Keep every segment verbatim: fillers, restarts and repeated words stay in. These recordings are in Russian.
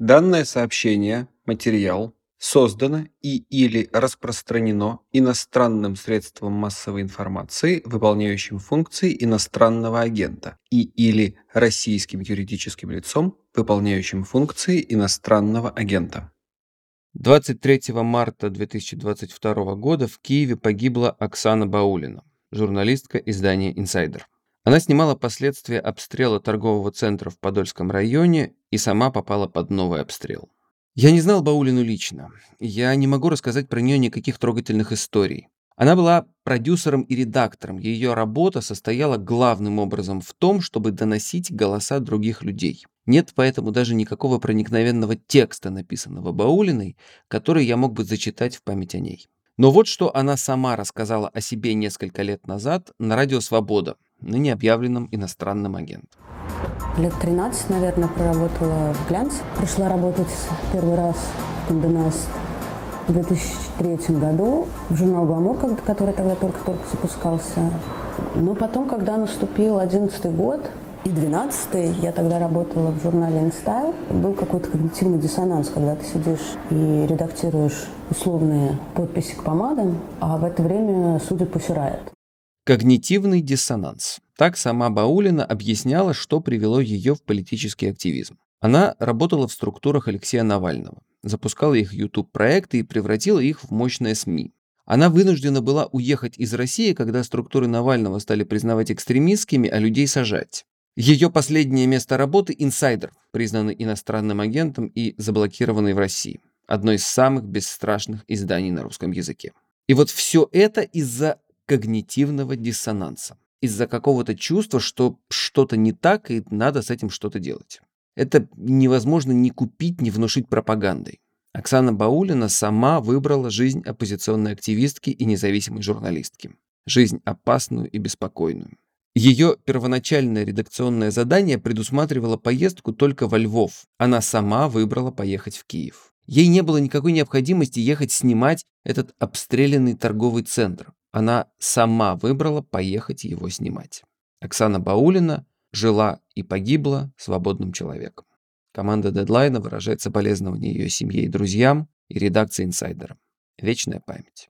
Данное сообщение, материал, создано и или распространено иностранным средством массовой информации, выполняющим функции иностранного агента, и или российским юридическим лицом, выполняющим функции иностранного агента. двадцать третьего марта две тысячи двадцать второго года в Киеве погибла Оксана Баулина, журналистка издания «Инсайдер». Она снимала последствия обстрела торгового центра в Подольском районе и сама попала под новый обстрел. Я не знал Баулину лично. Я не могу рассказать про нее никаких трогательных историй. Она была продюсером и редактором. Ее работа состояла главным образом в том, чтобы доносить голоса других людей. Нет поэтому даже никакого проникновенного текста, написанного Баулиной, который я мог бы зачитать в память о ней. Но вот что она сама рассказала о себе несколько лет назад на радио «Свобода», ныне объявленном иностранным агентом. Лет тринадцать, наверное, проработала в «Глянце». Пришла работать первый раз в «Конде Наст» в две тысячи третьем году в журнал «Гламур», который тогда только-только запускался. Но потом, когда наступил одиннадцатый год и двенадцатый, я тогда работала в журнале «Инстайл». Был какой-то когнитивный диссонанс, когда ты сидишь и редактируешь условные подписи к помадам, а в это время судят по Riot. Когнитивный диссонанс. Так сама Баулина объясняла, что привело ее в политический активизм. Она работала в структурах Алексея Навального, запускала их YouTube-проекты и превратила их в мощные СМИ. Она вынуждена была уехать из России, когда структуры Навального стали признавать экстремистскими, а людей сажать. Ее последнее место работы – «Инсайдер», признанный иностранным агентом и заблокированный в России. Одно из самых бесстрашных изданий на русском языке. И вот все это из-за когнитивного диссонанса. Из-за какого-то чувства, что что-то не так и надо с этим что-то делать. Это невозможно ни купить, ни внушить пропагандой. Оксана Баулина сама выбрала жизнь оппозиционной активистки и независимой журналистки. Жизнь опасную и беспокойную. Ее первоначальное редакционное задание предусматривало поездку только во Львов. Она сама выбрала поехать в Киев. Ей не было никакой необходимости ехать снимать этот обстрелянный торговый центр. Она сама выбрала поехать его снимать. Оксана Баулина жила и погибла свободным человеком. Команда Дедлайна выражает соболезнования ее семье и друзьям и редакции «Инсайдера». Вечная память.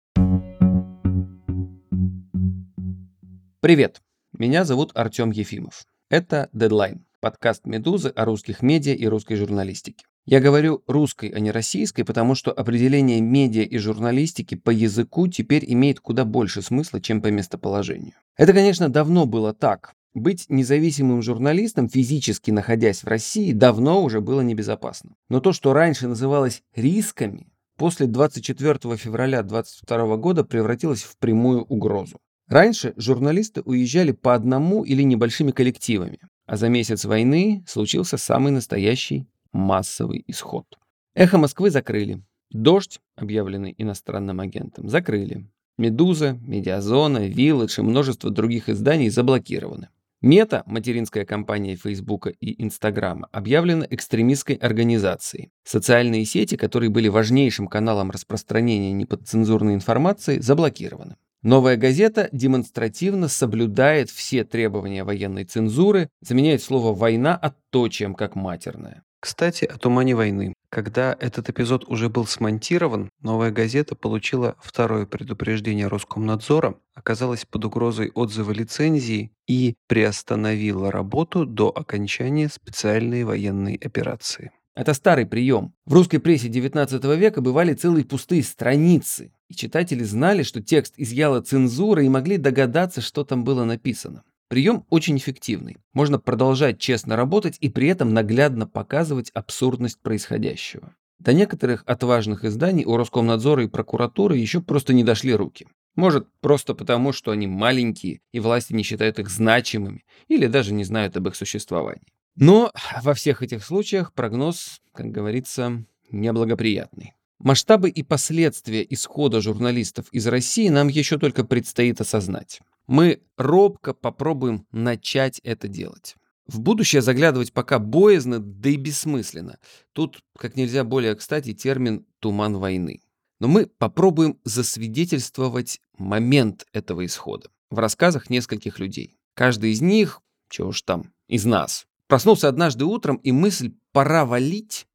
Привет, меня зовут Артем Ефимов. Это Дедлайн, подкаст «Медузы» о русских медиа и русской журналистике. Я говорю русской, а не российской, потому что определение медиа и журналистики по языку теперь имеет куда больше смысла, чем по местоположению. Это, конечно, давно было так. Быть независимым журналистом, физически находясь в России, давно уже было небезопасно. Но то, что раньше называлось рисками, после двадцать четвёртого февраля две тысячи двадцать второго года превратилось в прямую угрозу. Раньше журналисты уезжали по одному или небольшими коллективами, а за месяц войны случился самый настоящий массовый исход. «Эхо Москвы» закрыли. «Дождь», объявленный иностранным агентом, закрыли. «Медуза», «Медиазона», «Вилледж» и множество других изданий заблокированы. Мета, материнская компания Фейсбука и Инстаграма, объявлена экстремистской организацией. Социальные сети, которые были важнейшим каналом распространения неподцензурной информации, заблокированы. «Новая газета» демонстративно соблюдает все требования военной цензуры, заменяет слово «война» отточием как матерное. Кстати, о тумане войны. Когда этот эпизод уже был смонтирован, «Новая газета» получила второе предупреждение Роскомнадзора, оказалась под угрозой отзыва лицензии и приостановила работу до окончания специальной военной операции. Это старый прием. В русской прессе девятнадцатого века бывали целые пустые страницы, и читатели знали, что текст изъяла цензура и могли догадаться, что там было написано. Прием очень эффективный. Можно продолжать честно работать и при этом наглядно показывать абсурдность происходящего. До некоторых отважных изданий у Роскомнадзора и прокуратуры еще просто не дошли руки. Может, просто потому, что они маленькие и власти не считают их значимыми или даже не знают об их существовании. Но во всех этих случаях прогноз, как говорится, неблагоприятный. Масштабы и последствия исхода журналистов из России нам еще только предстоит осознать. Мы робко попробуем начать это делать. В будущее заглядывать пока боязно, да и бессмысленно. Тут как нельзя более кстати термин «туман войны». Но мы попробуем засвидетельствовать момент этого исхода в рассказах нескольких людей. Каждый из них, чего уж там, из нас, проснулся однажды утром, и мысль «пора валить»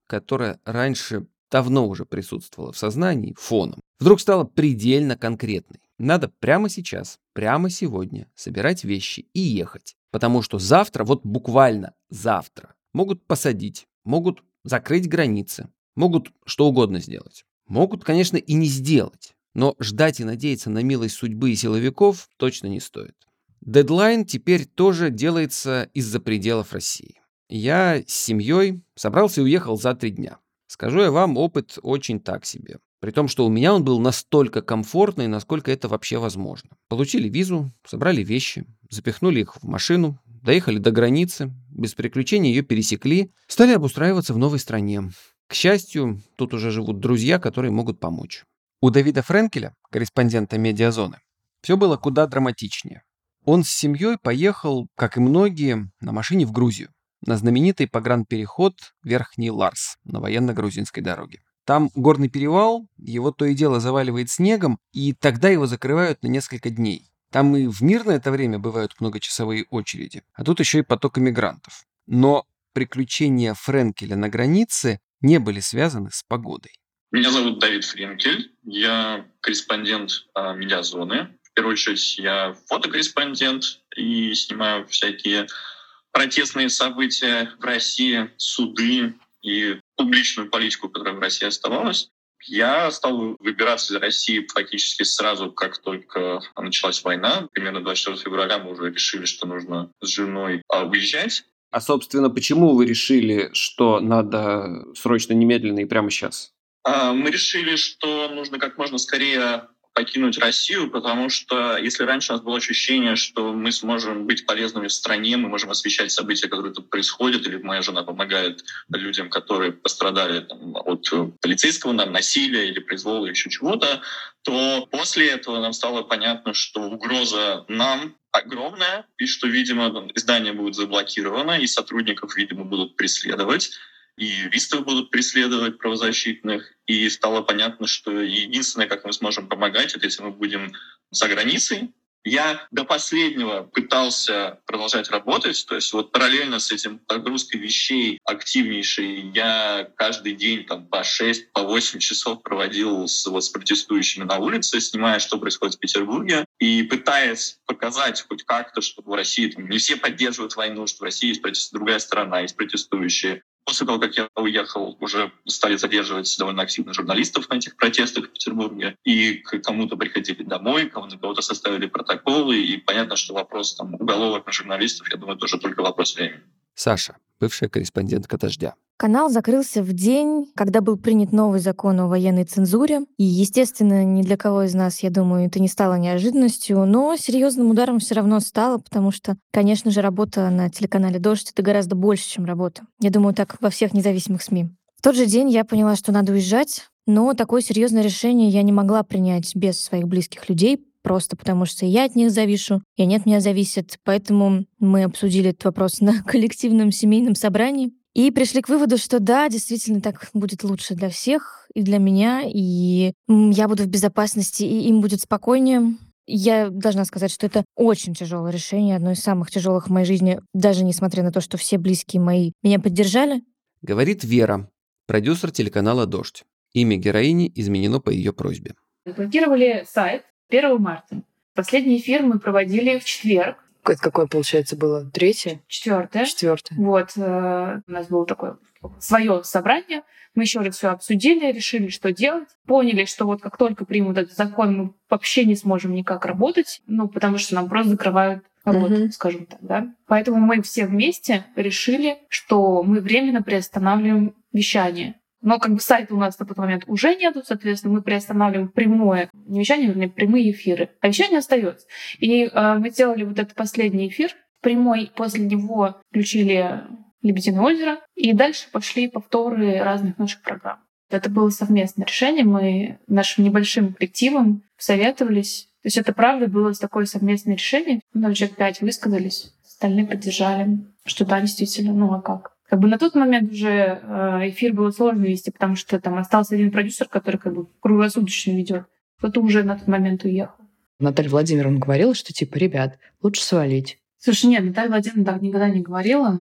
которая раньше давно уже присутствовала в сознании фоном, вдруг стала предельно конкретной. Надо прямо сейчас, прямо сегодня собирать вещи и ехать. Потому что завтра, вот буквально завтра, могут посадить, могут закрыть границы, могут что угодно сделать. Могут, конечно, и не сделать. Но ждать и надеяться на милость судьбы и силовиков точно не стоит. Дедлайн теперь тоже делается из-за пределов России. Я с семьей собрался и уехал за три дня. Скажу я вам, опыт очень так себе. При том, что у меня он был настолько комфортный, насколько это вообще возможно. Получили визу, собрали вещи, запихнули их в машину, доехали до границы, без приключений ее пересекли, стали обустраиваться в новой стране. К счастью, тут уже живут друзья, которые могут помочь. У Давида Френкеля, корреспондента «Медиазоны», все было куда драматичнее. Он с семьей поехал, как и многие, на машине в Грузию, на знаменитый погранпереход Верхний Ларс на военно-грузинской дороге. Там горный перевал, его то и дело заваливает снегом, и тогда его закрывают на несколько дней. Там и в мирное это время бывают многочасовые очереди, а тут еще и поток иммигрантов. Но приключения Френкеля на границе не были связаны с погодой. Меня зовут Давид Френкель, я корреспондент а, «Медиазоны». В первую очередь я фотокорреспондент и снимаю всякие протестные события в России, суды и публичную политику, которая в России оставалась. Я стал выбираться из России фактически сразу, как только началась война. Примерно двадцать четвёртого февраля мы уже решили, что нужно с женой уезжать. А, собственно, почему вы решили, что надо срочно, немедленно и прямо сейчас? Мы решили, что нужно как можно скорее покинуть Россию, потому что если раньше у нас было ощущение, что мы сможем быть полезными в стране, мы можем освещать события, которые тут происходят, или моя жена помогает людям, которые пострадали там, от полицейского там, насилия или произвола, или еще чего-то, то после этого нам стало понятно, что угроза нам огромная, и что, видимо, там, издание будет заблокировано, и сотрудников, видимо, будут преследовать, и юристов будут преследовать правозащитных, и стало понятно, что единственное, как мы сможем помогать, это если мы будем за границей. Я до последнего пытался продолжать работать, то есть вот параллельно с этим погрузкой вещей активнейшей я каждый день там, по шесть, по восемь часов проводил с, вот, с протестующими на улице, снимая, что происходит в Петербурге, и пытаясь показать хоть как-то, что в России там, не все поддерживают войну, что в России есть протест... другая сторона, есть протестующие. После того, как я уехал, уже стали задерживать довольно активно журналистов на этих протестах в Петербурге. И к кому-то приходили домой, кому-то, кого-то составили протоколы. И понятно, что вопрос там, уголовок на журналистов, я думаю, тоже только вопрос времени. Саша, бывшая корреспондентка «Дождя». Канал закрылся в день, когда был принят новый закон о военной цензуре. И, естественно, ни для кого из нас, я думаю, это не стало неожиданностью, но серьезным ударом все равно стало, потому что, конечно же, работа на телеканале «Дождь» — это гораздо больше, чем работа. Я думаю, так во всех независимых СМИ. В тот же день я поняла, что надо уезжать, но такое серьезное решение я не могла принять без своих близких людей, просто потому что я от них завишу, и они от меня зависят. Поэтому мы обсудили этот вопрос на коллективном семейном собрании и пришли к выводу, что да, действительно так будет лучше для всех, и для меня, и я буду в безопасности, и им будет спокойнее. Я должна сказать, что это очень тяжелое решение, одно из самых тяжелых в моей жизни, даже несмотря на то, что все близкие мои меня поддержали. Говорит Вера, продюсер телеканала «Дождь». Имя героини изменено по ее просьбе. Блокировали сайт первого марта. Последний эфир мы проводили в четверг. Это какое, получается, было? Третье? Четвертое. Четвертое. Вот. Э, у нас было такое свое собрание. Мы еще раз все обсудили, решили, что делать. Поняли, что вот как только примут этот закон, мы вообще не сможем никак работать, ну, потому что нам просто закрывают рот, mm-hmm. скажем так, да. Поэтому мы все вместе решили, что мы временно приостанавливаем вещание. Но как бы сайта у нас на тот момент уже нету, соответственно, мы приостанавливаем прямое, не вещание, вернее, прямые эфиры. А вещание остается. И э, мы сделали вот этот последний эфир прямой, после него включили «Лебединое озеро», и дальше пошли повторы разных наших программ. Это было совместное решение, мы нашим небольшим коллективом советовались. То есть это правда было такое совместное решение. Ну, человек пять высказались, остальные поддержали, что да, действительно, ну а как? Как бы на тот момент уже эфир было сложно вести, потому что там остался один продюсер, который как бы круглосуточно ведет. Кто-то уже на тот момент уехал. Наталья Владимировна говорила, что типа, ребят, лучше свалить. Слушай, нет, Наталья Владимировна так никогда не говорила.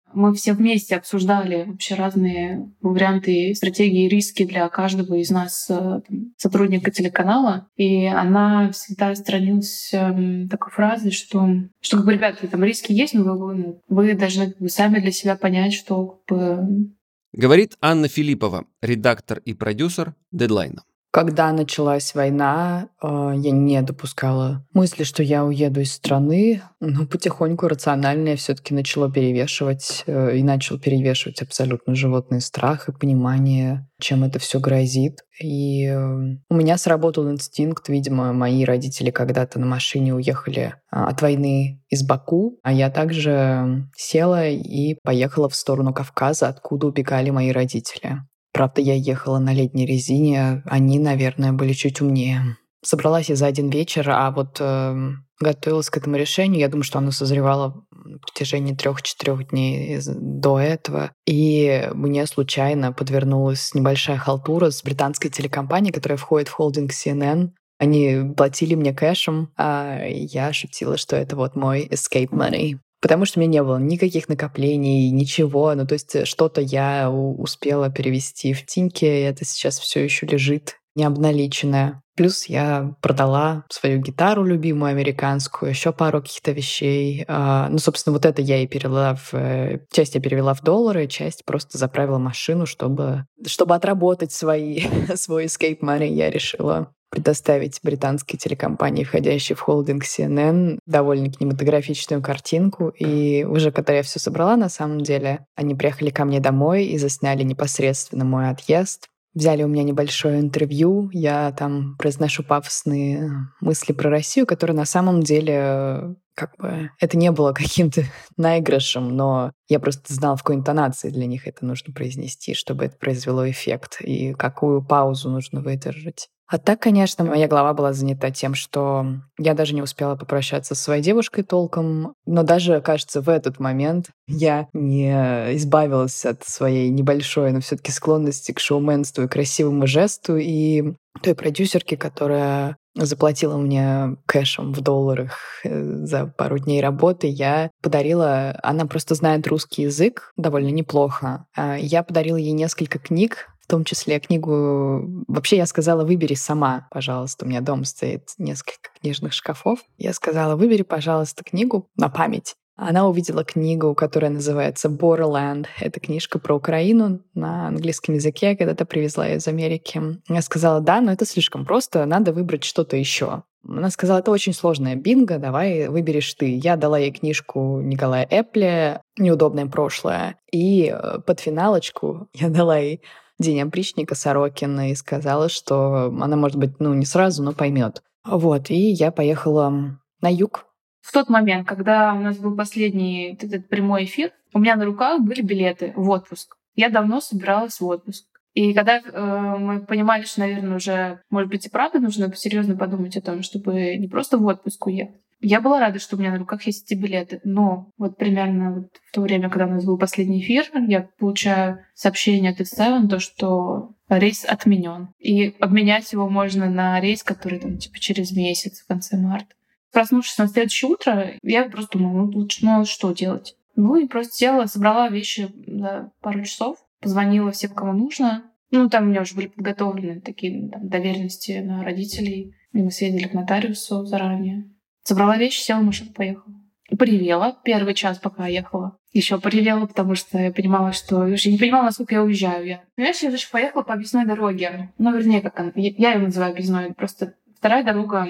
Мы все вместе обсуждали вообще разные варианты, стратегии, риски для каждого из нас, там, сотрудника телеканала. И она всегда сторонилась эм, такой фразы, что, что как бы, ребята, там риски есть, но вы, ну, вы должны как бы, сами для себя понять, что как бы... Говорит Анна Филиппова, редактор и продюсер «Дедлайна». Когда началась война, э, я не допускала мысли, что я уеду из страны, но потихоньку рационально я все-таки начала перевешивать э, и начал перевешивать абсолютно животный страх и понимание, чем это все грозит. И э, у меня сработал инстинкт. Видимо, мои родители когда-то на машине уехали э, от войны из Баку, а я также села и поехала в сторону Кавказа, откуда убегали мои родители. Правда, я ехала на летней резине, они, наверное, были чуть умнее. Собралась я за один вечер, а вот э, готовилась к этому решению. Я думаю, что оно созревало на протяжении трех-четырех дней до этого. И мне случайно подвернулась небольшая халтура с британской телекомпанией, которая входит в холдинг си эн эн. Они платили мне кэшем, а я шутила, что это вот мой escape money. Потому что у меня не было никаких накоплений, ничего. Ну, то есть что-то я успела перевести в Тиньке, и это сейчас все еще лежит необналиченное. Плюс я продала свою гитару любимую американскую, еще пару каких-то вещей. Ну, собственно, вот это я и перевела в... Часть я перевела в доллары, часть просто заправила машину, чтобы, чтобы отработать свои, свой escape money, я решила предоставить британской телекомпании, входящей в холдинг си эн эн, довольно кинематографичную картинку. И уже когда я все собрала, на самом деле, они приехали ко мне домой и засняли непосредственно мой отъезд. Взяли у меня небольшое интервью, я там произношу пафосные мысли про Россию, которые на самом деле как бы это не было каким-то наигрышем, но я просто знала, в какой интонации для них это нужно произнести, чтобы это произвело эффект, и какую паузу нужно выдержать. А так, конечно, моя голова была занята тем, что я даже не успела попрощаться со своей девушкой толком, но даже, кажется, в этот момент я не избавилась от своей небольшой, но все-таки склонности к шоуменству и красивому жесту, и той продюсерке, которая заплатила мне кэшем в долларах за пару дней работы, я подарила... Она просто знает русский язык довольно неплохо. Я подарила ей несколько книг, в том числе книгу... Вообще я сказала, выбери сама, пожалуйста. У меня дома стоит несколько книжных шкафов. Я сказала, выбери, пожалуйста, книгу на память. Она увидела книгу, которая называется «Borderland». Это книжка про Украину на английском языке. Я когда-то привезла ее из Америки. Я сказала, да, но это слишком просто, надо выбрать что-то еще. Она сказала, это очень сложная бинго, давай выберешь ты. Я дала ей книжку Николая Эпля «Неудобное прошлое». И под финалочку я дала ей «День опричника» Сорокина и сказала, что она, может быть, ну не сразу, но поймет. Вот, и я поехала на юг. В тот момент, когда у нас был последний этот прямой эфир, у меня на руках были билеты в отпуск. Я давно собиралась в отпуск. И когда э, мы понимали, что, наверное, уже, может быть, и правда нужно серьезно подумать о том, чтобы не просто в отпуск уехать. Я была рада, что у меня на руках есть эти билеты. Но вот примерно вот в то время, когда у нас был последний эфир, я получаю сообщение от эс севен, то, что рейс отменен. И обменять его можно на рейс, который там типа через месяц, в конце марта. Проснувшись на следующее утро, я просто думала, ну лучше, ну что делать? Ну и просто села, собрала вещи за пару часов, позвонила всем, кому нужно. Ну, там у меня уже были подготовлены такие там, доверенности на родителей. И мы съездили к нотариусу заранее. Собрала вещи, села в машину, поехала. Поревела первый час, пока я ехала. Еще поревела, потому что я понимала, что... Я не понимала, насколько я уезжаю. Я... Понимаешь, я даже поехала по объездной дороге. Ну, вернее, как она... Я ее называю объездной. Просто вторая дорога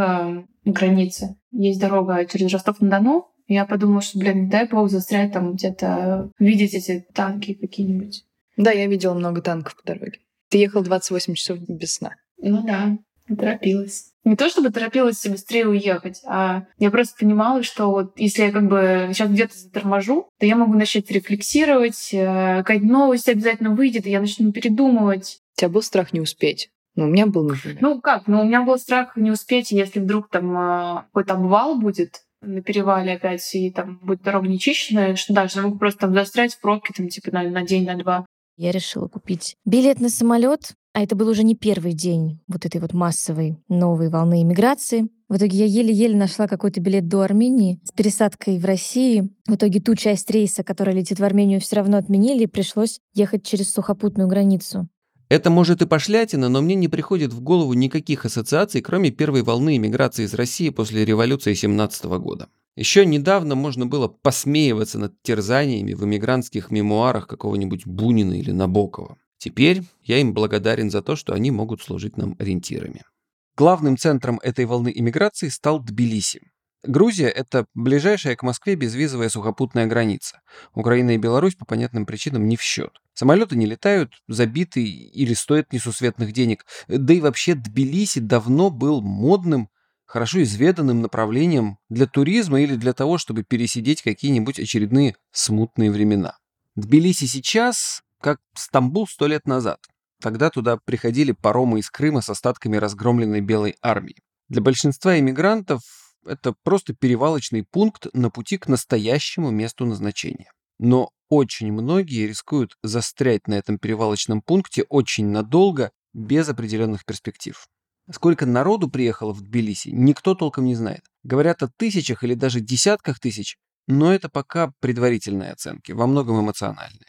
к границе. Есть дорога через Ростов-на-Дону. Я подумала, что, блин, не дай бог застрять там где-то, видеть эти танки какие-нибудь. Да, я видела много танков по дороге. Ты ехал двадцать восемь часов без сна. Ну да, торопилась. Не то чтобы торопилась быстрее уехать, а я просто понимала, что вот если я как бы сейчас где-то заторможу, то я могу начать рефлексировать, какая-то новость обязательно выйдет, и я начну передумывать. У тебя был страх не успеть? Ну, у меня был, например. Ну как? Ну, у меня был страх не успеть, если вдруг там какой-то обвал будет на перевале опять, и там будет дорога нечищенная, что даже я могу просто там застрять в пробке там, типа на, на день, на два. Я решила купить билет на самолет А это был уже не первый день вот этой вот массовой новой волны иммиграции. В итоге я еле-еле нашла какой-то билет до Армении с пересадкой в России. В итоге ту часть рейса, которая летит в Армению, все равно отменили, и пришлось ехать через сухопутную границу. Это может и пошлятина, но мне не приходит в голову никаких ассоциаций, кроме первой волны иммиграции из России после революции семнадцатого года. Еще недавно можно было посмеиваться над терзаниями в эмигрантских мемуарах какого-нибудь Бунина или Набокова. Теперь я им благодарен за то, что они могут служить нам ориентирами. Главным центром этой волны иммиграции стал Тбилиси. Грузия – это ближайшая к Москве безвизовая сухопутная граница. Украина и Беларусь по понятным причинам не в счет. Самолеты не летают, забиты или стоят несусветных денег. Да и вообще Тбилиси давно был модным, хорошо изведанным направлением для туризма или для того, чтобы пересидеть какие-нибудь очередные смутные времена. Тбилиси сейчас как Стамбул сто лет назад. Тогда туда приходили паромы из Крыма с остатками разгромленной Белой армии. Для большинства иммигрантов это просто перевалочный пункт на пути к настоящему месту назначения. Но очень многие рискуют застрять на этом перевалочном пункте очень надолго, без определенных перспектив. Сколько народу приехало в Тбилиси, никто толком не знает. Говорят о тысячах или даже десятках тысяч, но это пока предварительные оценки, во многом эмоциональные.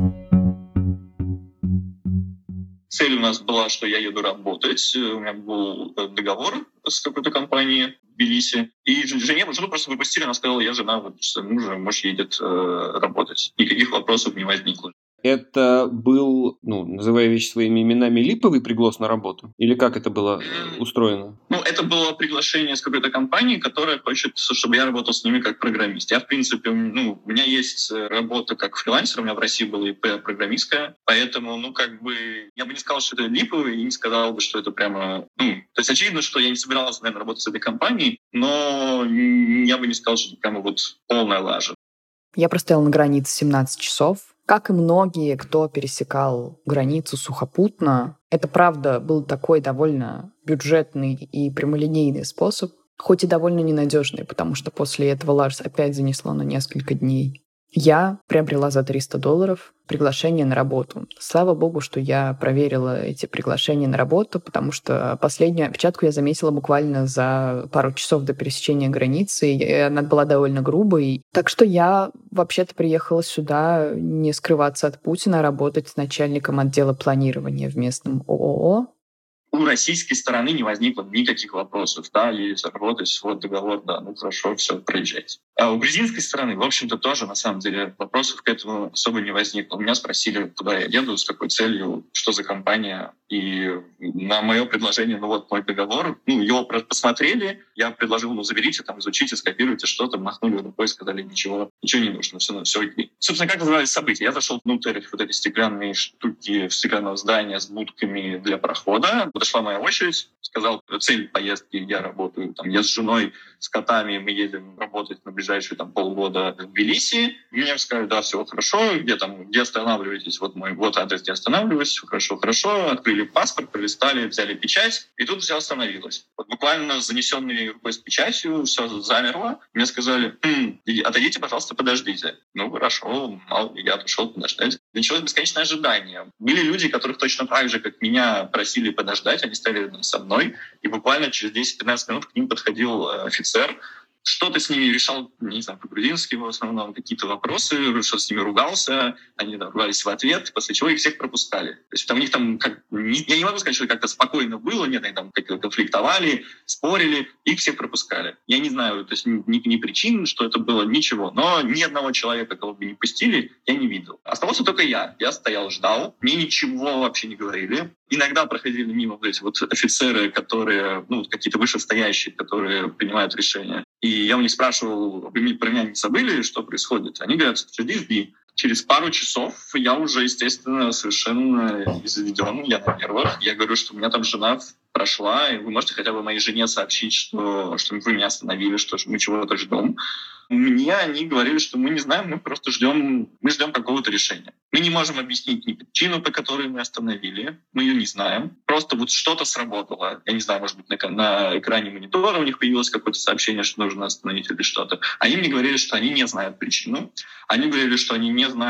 Цель у нас была, что я еду работать. У меня был договор с какой-то компанией в Тбилиси. И жене, жену просто выпустили, она сказала, я жена вот, с мужем, муж едет э, работать. Никаких вопросов не возникло. Это был, ну, называя вещи своими именами, липовый приглас на работу? Или как это было устроено? Ну, это было приглашение с какой-то компании, которая хочет, чтобы я работал с ними как программист. Я, в принципе, ну, у меня есть работа как фрилансер, у меня в России была ИП программистская, поэтому, ну, как бы, я бы не сказал, что это липовый, и не сказал бы, что это прямо, ну, то есть очевидно, что я не собирался, наверное, работать с этой компанией, но я бы не сказал, что это прямо вот полная лажа. Я простояла на границе семнадцать часов. Как и многие, кто пересекал границу сухопутно, это, правда, был такой довольно бюджетный и прямолинейный способ, хоть и довольно ненадежный, потому что после этого Ларс опять занесло на несколько дней. Я приобрела за триста долларов приглашение на работу. Слава богу, что я проверила эти приглашения на работу, потому что последнюю опечатку я заметила буквально за пару часов до пересечения границы, и она была довольно грубой. Так что я вообще-то приехала сюда не скрываться от Путина, а работать с начальником отдела планирования в местном ООО. У российской стороны не возникло никаких вопросов. Да, есть работать, вот договор, да, ну хорошо, все, проезжайте. А у грузинской стороны, в общем-то, тоже, на самом деле, вопросов к этому особо не возникло. Меня спросили, куда я еду, с какой целью, что за компания. И на мое предложение, ну вот мой договор, ну его посмотрели, я предложил, ну заберите, там, изучите, скопируйте что-то, махнули рукой, сказали, ничего, ничего не нужно, все, все окей. Собственно, как назывались события? Я зашел внутрь вот этой стеклянной штуки, стеклянного здания с будками для прохода. Подошла моя очередь, сказал, цель поездки, я работаю, там, я с женой, с котами, мы едем работать на ближайшие там, полгода в Тбилиси. Мне сказали, да, все хорошо, где там, где останавливаетесь, вот мой, вот адрес, где останавливаюсь, все хорошо, хорошо. Открыли паспорт, пролистали, взяли печать, и тут все остановилось. Вот буквально с занесенной рукой с печатью все замерло. Мне сказали, хм, отойдите, пожалуйста, подождите. Ну, хорошо, я отошел подождать. Началось бесконечное ожидание. Были люди, которых точно так же, как меня, просили подождать, они стояли рядом со мной, и буквально через десять-пятнадцать минут к ним подходил офицер, что-то с ними решал, не знаю, по-грузински в основном, какие-то вопросы, что с ними ругался, они да, ругались в ответ, после чего их всех пропускали. То есть там у них там, как, не, я не могу сказать, что как-то спокойно было, нет, они там как-то конфликтовали, спорили, их всех пропускали. Я не знаю, то есть ни, ни причин, что это было, ничего, но ни одного человека, кого бы не пустили, я не видел. Оставался только я. Я стоял, ждал, мне ничего вообще не говорили. Иногда проходили мимо вот эти вот офицеры, которые, ну, какие-то вышестоящие, которые принимают решения. И я у них спрашивал, про меня не забыли, что происходит. Они говорят, жди, жди. Через пару часов я уже, естественно, совершенно изведен, я на нервах. Я говорю, что у меня там жена прошла, и вы можете хотя бы моей жене сообщить, что, что вы меня остановили, что мы чего-то ждем. Мне они говорили, что мы не знаем, мы просто ждем, мы ждем какого-то решения. Мы не можем объяснить ни причину, по которой мы остановили, мы ее не знаем. Просто вот что-то сработало. Я не знаю, может быть, на, на экране монитора у них появилось какое-то сообщение, что нужно остановить или что-то. Они мне говорили, что они не знают причину. Они говорили, что они не знают,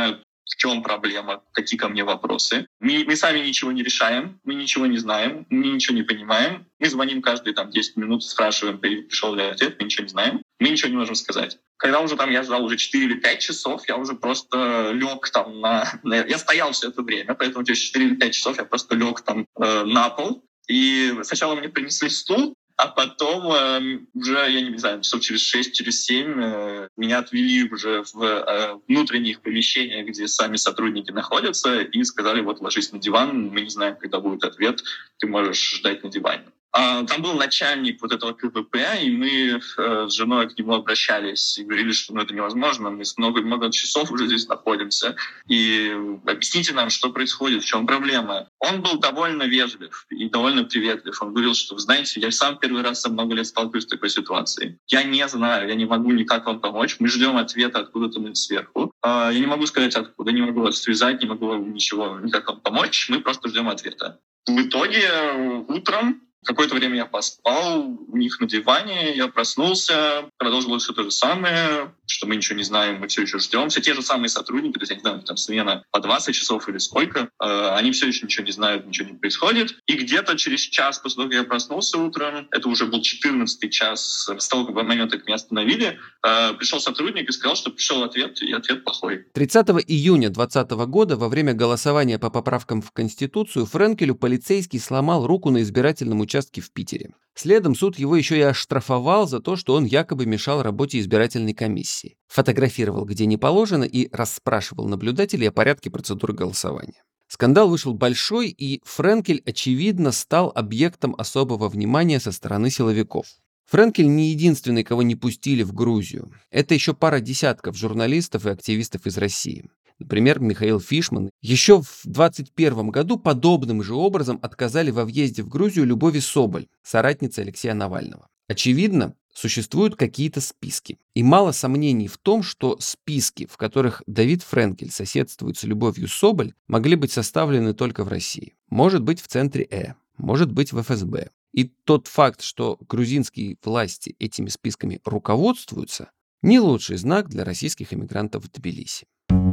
в чем проблема, какие ко мне вопросы. Мы, мы сами ничего не решаем, мы ничего не знаем, мы ничего не понимаем. Мы звоним каждые там, десять минут, спрашиваем, пришел ли ответ, мы ничего не знаем, мы ничего не можем сказать. Когда уже там я ждал уже четыре или пять часов, я уже просто лег там на... Я стоял все это время, поэтому через четыре или пять часов я просто лег там э, на пол. И сначала мне принесли стул, а потом э, уже, я не знаю, часов через шесть, через семь э, меня отвели уже в э, внутренние помещения, где сами сотрудники находятся, и сказали, вот ложись на диван, мы не знаем, когда будет ответ, ты можешь ждать на диване. А, там был начальник вот этого КПП, и мы э, с женой к нему обращались и говорили, что ну, это невозможно, мы много-много часов уже здесь находимся, и объясните нам, что происходит, в чем проблема. Он был довольно вежлив и довольно приветлив. Он говорил, что, вы знаете, я сам первый раз за много лет сталкиваюсь с такой ситуацией. Я не знаю, я не могу никак вам помочь, мы ждем ответа откуда-то сверху. А, я не могу сказать откуда, не могу вас связать, не могу ничего, никак вам помочь, мы просто ждем ответа. В итоге утром какое-то время я поспал у них на диване, я проснулся, продолжилось все то же самое, что мы ничего не знаем, мы все еще ждем. Все те же самые сотрудники, то есть я не знаю, там смена по двадцать часов или сколько, э, они все еще ничего не знают, ничего не происходит. И где-то через час после того, как я проснулся утром, это уже был четырнадцатый час с того момента, как меня остановили, э, пришел сотрудник и сказал, что пришел ответ, и ответ плохой. тридцатого июня двадцатого года во время голосования по поправкам в Конституцию Френкелю полицейский сломал руку на избирательном участке в Питере. Следом суд его еще и оштрафовал за то, что он якобы мешал работе избирательной комиссии. Фотографировал где не положено и расспрашивал наблюдателей о порядке процедуры голосования. Скандал вышел большой, и Френкель, очевидно, стал объектом особого внимания со стороны силовиков. Френкель не единственный, кого не пустили в Грузию. Это еще пара десятков журналистов и активистов из России. Например, Михаил Фишман. Еще в двадцать первом году подобным же образом отказали во въезде в Грузию Любови Соболь, соратнице Алексея Навального. Очевидно, существуют какие-то списки. И мало сомнений в том, что списки, в которых Давид Френкель соседствует с Любовью Соболь, могли быть составлены только в России. Может быть, в центре Э, может быть, в эф эс бэ. И тот факт, что грузинские власти этими списками руководствуются, не лучший знак для российских эмигрантов в Тбилиси.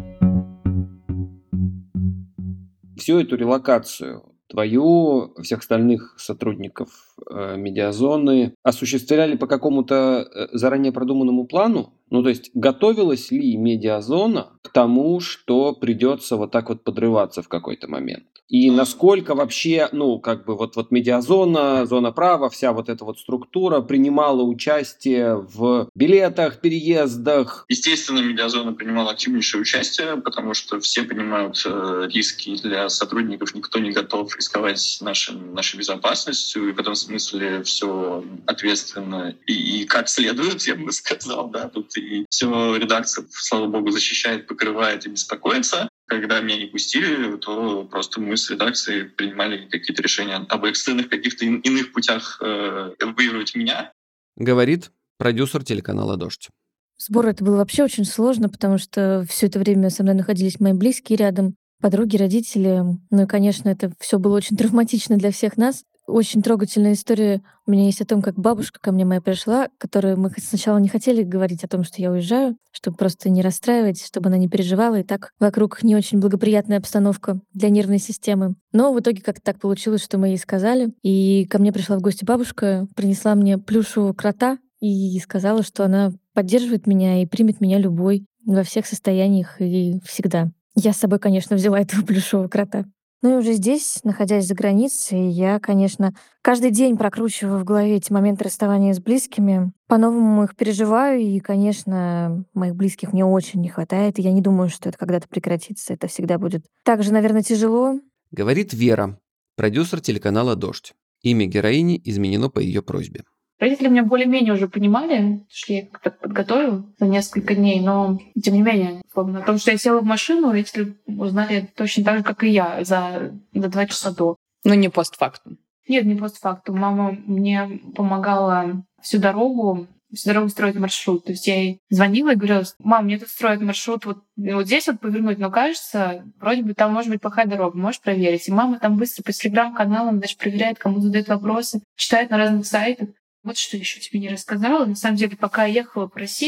Всю эту релокацию твою, всех остальных сотрудников э, медиазоны осуществляли по какому-то э, заранее продуманному плану? Ну, то есть готовилась ли медиазона к тому, что придется вот так вот подрываться в какой-то момент? И насколько вообще, ну, как бы вот, вот медиазона, зона права, вся вот эта вот структура принимала участие в билетах, переездах? Естественно, медиазона принимала активнейшее участие, потому что все понимают э, риски для сотрудников, никто не готов рисковать нашим, нашей безопасностью, и в этом смысле все ответственно и, и как следует, я бы сказал, да, тут и все редакция, слава богу, защищает, покрывает и беспокоится. Когда меня не пустили, то просто мы с редакцией принимали какие-то решения об экстренных каких-то иных путях э, эвакуировать меня. Говорит продюсер телеканала «Дождь». Сбор это было вообще очень сложно, потому что все это время со мной находились мои близкие рядом, подруги, родители. Ну и, конечно, это все было очень травматично для всех нас. Очень трогательная история у меня есть о том, как бабушка ко мне моя пришла, которую мы сначала не хотели говорить о том, что я уезжаю, чтобы просто не расстраивать, чтобы она не переживала. И так вокруг не очень благоприятная обстановка для нервной системы. Но в итоге как-то так получилось, что мы ей сказали. И ко мне пришла в гости бабушка, принесла мне плюшевого крота и сказала, что она поддерживает меня и примет меня любой, во всех состояниях и всегда. Я с собой, конечно, взяла этого плюшевого крота. Ну и уже здесь, находясь за границей, я, конечно, каждый день прокручиваю в голове эти моменты расставания с близкими. По-новому их переживаю, и, конечно, моих близких мне очень не хватает. И я не думаю, что это когда-то прекратится. Это всегда будет также, наверное, тяжело. Говорит Вера, продюсер телеканала «Дождь». Имя героини изменено по ее просьбе. Родители меня более-менее уже понимали, что я как-то подготовила за несколько дней, но тем не менее, о том, что я села в машину, родители узнали точно так же, как и я, за, за два часа до. Ну, не постфактум. Нет, не постфактум. Мама мне помогала всю дорогу, всю дорогу строить маршрут. То есть я ей звонила и говорила: мам, мне тут строят маршрут, вот, вот здесь вот повернуть, но кажется, вроде бы там может быть плохая дорога, можешь проверить. И мама там быстро по телеграм-каналам, значит, проверяет, кому задают вопросы, читает на разных сайтах. Вот что еще тебе не рассказала. На самом деле, пока я ехала по России,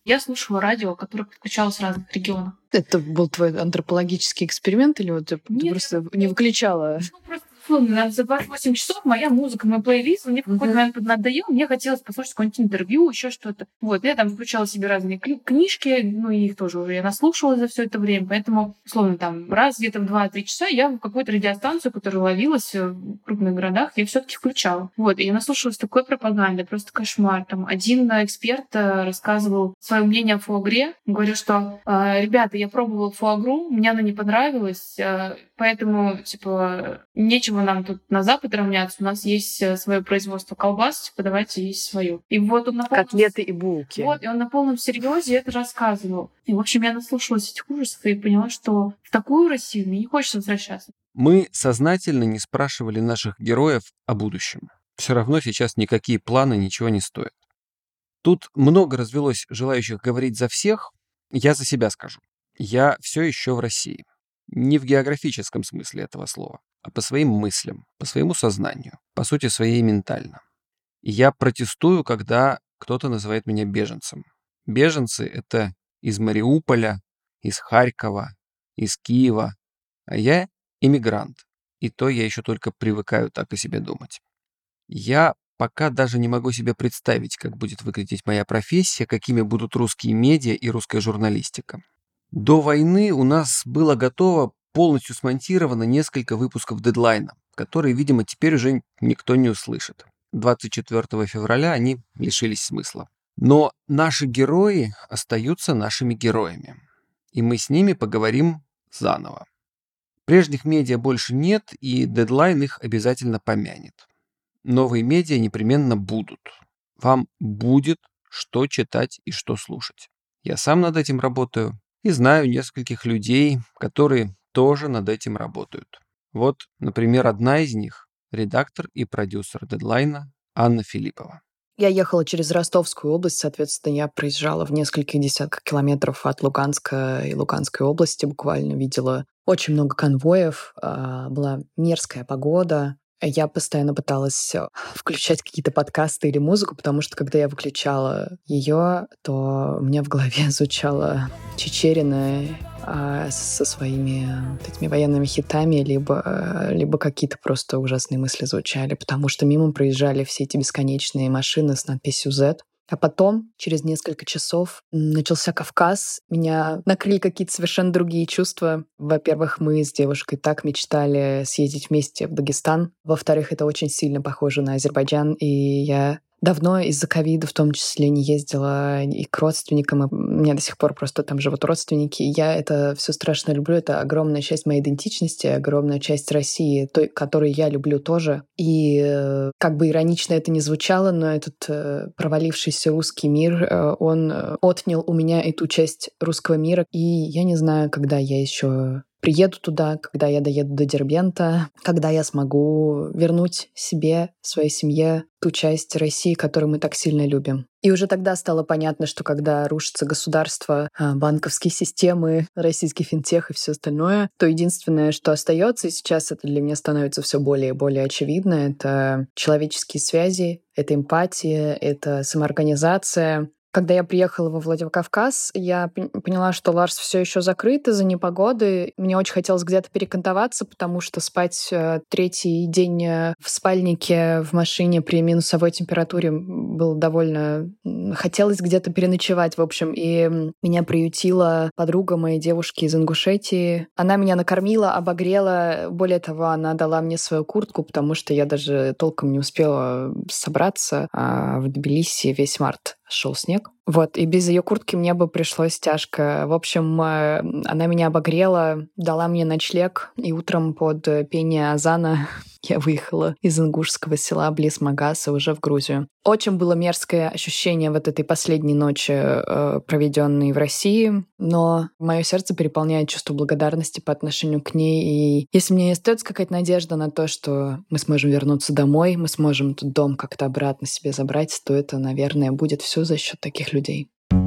Я слушала радио, которое подключалось с разных регионов. Это был твой антропологический эксперимент или вот ты Нет, просто это- не выключала? Ну, просто условно, за двадцать восемь часов моя музыка, мой плейлист, мне в какой-то Мгм. момент надоел, мне хотелось послушать какое-нибудь интервью, еще что-то. Вот, я там включала себе разные кли- книжки, ну, и их тоже уже я наслушала за все это время, поэтому, условно, там, раз где-то в два-три часа я в какую-то радиостанцию, которая ловилась в крупных городах, я все таки включала. Вот, и я наслушалась такой пропаганды, просто кошмар. Там один эксперт э, рассказывал свое мнение о фуагре, говорил, что э, ребята, я пробовал фуагру, мне она не понравилась, э, поэтому, типа, нечего нам тут на Запад равняться, у нас есть э, свое производство колбас, типа, давайте есть свое. И вот он на полном... Котлеты и булки. Вот, и он на полном серьезе это рассказывал. И, в общем, я наслушалась этих ужасов и поняла, что в такую Россию мне не хочется возвращаться. Мы сознательно не спрашивали наших героев о будущем. Все равно сейчас никакие планы ничего не стоят. Тут много развелось желающих говорить за всех. Я за себя скажу. Я все еще в России. Не в географическом смысле этого слова, а по своим мыслям, по своему сознанию, по сути своей ментально. И я протестую, когда кто-то называет меня беженцем. Беженцы — это из Мариуполя, из Харькова, из Киева, а я иммигрант. И то я еще только привыкаю так о себе думать. Я пока даже не могу себе представить, как будет выглядеть моя профессия, какими будут русские медиа и русская журналистика. До войны у нас было готово полностью смонтировано несколько выпусков «Дедлайна», которые, видимо, теперь уже никто не услышит. двадцать четвёртого февраля они лишились смысла. Но наши герои остаются нашими героями. И мы с ними поговорим заново. Прежних медиа больше нет, и «Дедлайн» их обязательно помянет. Новые медиа непременно будут. Вам будет что читать и что слушать. Я сам над этим работаю и знаю нескольких людей, которые тоже над этим работают. Вот, например, одна из них — редактор и продюсер «Дедлайна» Анна Филиппова. Я ехала через Ростовскую область, соответственно, я проезжала в нескольких десятках километров от Луганска и Луганской области, буквально видела очень много конвоев, а, была мерзкая погода. Я постоянно пыталась включать какие-то подкасты или музыку, потому что когда я выключала ее, то у меня в голове звучало Чичерина а, со своими вот этими военными хитами, либо, либо какие-то просто ужасные мысли звучали, потому что мимо проезжали все эти бесконечные машины с надписью «Z». А потом, через несколько часов, начался Кавказ. Меня накрыли какие-то совершенно другие чувства. Во-первых, мы с девушкой так мечтали съездить вместе в Дагестан. Во-вторых, это очень сильно похоже на Азербайджан. И я давно из-за ковида в том числе не ездила и к родственникам. И у меня до сих пор просто там живут родственники. И я это все страшно люблю. Это огромная часть моей идентичности, огромная часть России, той, которую я люблю тоже. И э, как бы иронично это ни звучало, но этот э, провалившийся русский мир, э, он отнял у меня эту часть русского мира. И я не знаю, когда я еще приеду туда, когда я доеду до Дербента, когда я смогу вернуть себе, своей семье ту часть России, которую мы так сильно любим. И уже тогда стало понятно, что когда рушится государство, банковские системы, российский финтех и все остальное, то единственное, что остается, и сейчас это для меня становится все более и более очевидно, это человеческие связи, это эмпатия, это самоорганизация. Когда я приехала во Владикавказ, я поняла, что Ларс все еще закрыт из-за непогоды. Мне очень хотелось где-то перекантоваться, потому что спать третий день в спальнике в машине при минусовой температуре было довольно... Хотелось где-то переночевать, в общем. И меня приютила подруга моей девушки из Ингушетии. Она меня накормила, обогрела. Более того, она дала мне свою куртку, потому что я даже толком не успела собраться. А в Тбилиси весь март шел снег. Вот, и без ее куртки мне бы пришлось тяжко. В общем, она меня обогрела, дала мне ночлег, и утром под пение азана я выехала из ингушского села близ Магаса уже в Грузию. Очень было мерзкое ощущение вот этой последней ночи, проведенной в России, но мое сердце переполняет чувство благодарности по отношению к ней. И если мне остается какая-то надежда на то, что мы сможем вернуться домой, мы сможем этот дом как-то обратно себе забрать, то это, наверное, будет все за счет таких людей.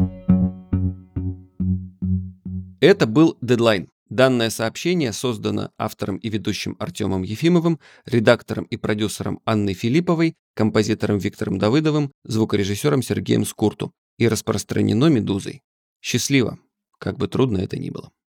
Это был «Дедлайн». Данное сообщение создано автором и ведущим Артемом Ефимовым, редактором и продюсером Анной Филипповой, композитором Виктором Давыдовым, звукорежиссером Сергеем Скурту. и распространено «Медузой». Счастливо, как бы трудно это ни было.